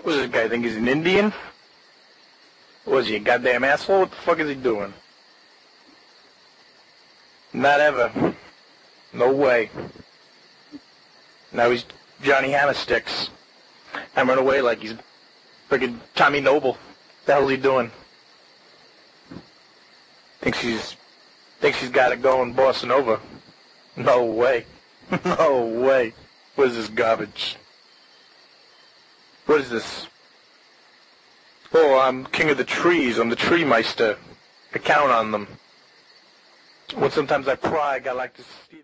What does this guy think he's an Indian? Was he a goddamn asshole? What the fuck is he doing? Not ever. No way. Now he's Johnny Hammersticks. Hammering away like he's freaking Tommy Noble. The hell's he doing? Thinks he's got it going bossing over. No way. No way. What is this garbage? What is this? Oh, I'm king of the trees. I'm the tree meister. I count on them. When sometimes I pry, I like to steal.